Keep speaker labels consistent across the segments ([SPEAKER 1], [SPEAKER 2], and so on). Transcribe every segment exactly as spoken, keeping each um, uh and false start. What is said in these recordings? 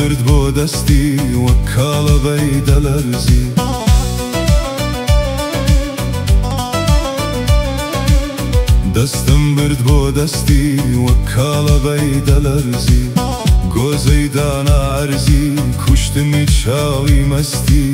[SPEAKER 1] برد بۆ دەستی وەک کاڵەبەی دەلەرزی دەستم برد بۆ دەستی وەک کاڵەبەی دەلەرزی گۆزەی دانا عەرزی کوشتمی چاوی مەستی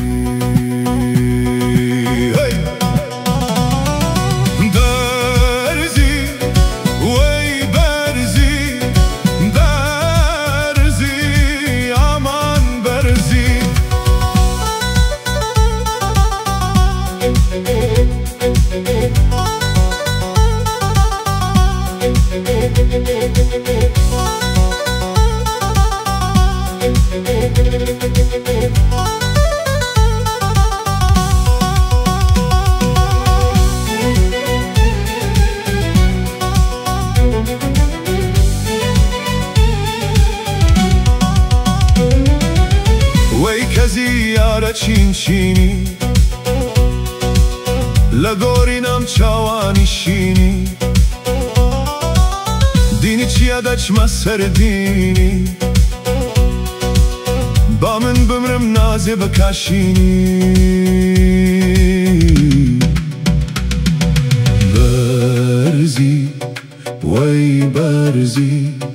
[SPEAKER 1] وەی کەزی یارە چین چینی لە گۆڕینەم چاوانی شینی دینی چیە دەچمە سەر دینی با من بمرم نازێ بەکاشینی بەرزی وەی بەرزی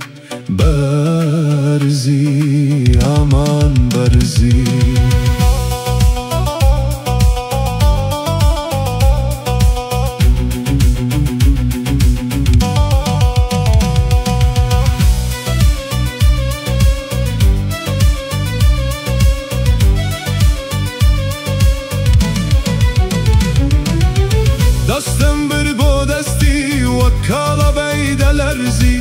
[SPEAKER 1] بەرزی ئامان بەرزی دەستم برد بۆ دەستی وەک کاڵەبەی دەلەرزی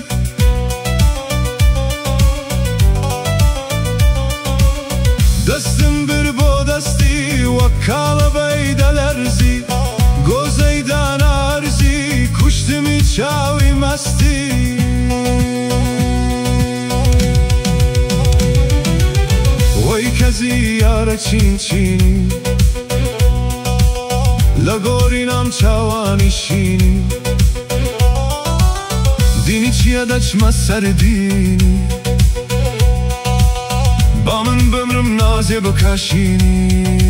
[SPEAKER 1] دەستم برد بۆ دەستی وەک کاڵەبەی دەلەرزی گۆزەی دانا عەرزی کوشتمی چاوی مەستی وەی کەزی یارە چین چینی لە گۆڕینەم چاوانی شینی دینی چیە دەچمە سەر دینی با من بمرم نازێ بەکاشینی